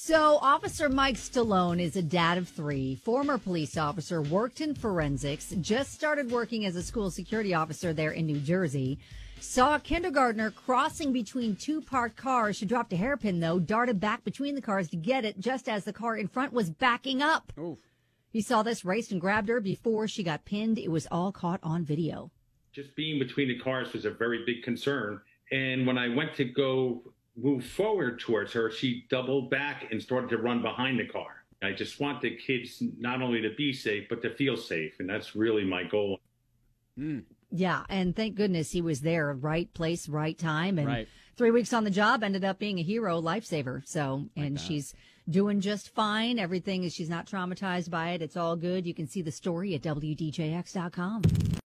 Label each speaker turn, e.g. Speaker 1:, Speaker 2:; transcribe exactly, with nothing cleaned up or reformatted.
Speaker 1: So, Officer Mike Stallone is a dad of three, former police officer, worked in forensics, just started working as a school security officer there in New Jersey. Saw a kindergartner crossing between two parked cars. She dropped a hairpin, though, darted back between the cars to get it just as the car in front was backing up.
Speaker 2: Oof.
Speaker 1: He saw this, raced and grabbed her before she got pinned. It was all caught on video.
Speaker 3: Just being between the cars was a very big concern. And when I went to go move forward towards her, she doubled back and started to run behind the car. I just want the kids not only to be safe, but to feel safe. And that's really my goal.
Speaker 2: Mm.
Speaker 1: Yeah, and thank goodness he was there, right place, right time. And
Speaker 2: Right.
Speaker 1: three weeks on the job, ended up being a hero, lifesaver. So,
Speaker 2: Like
Speaker 1: and
Speaker 2: that.
Speaker 1: she's doing just fine. Everything is, she's not traumatized by it. It's all good. You can see the story at W D J X dot com.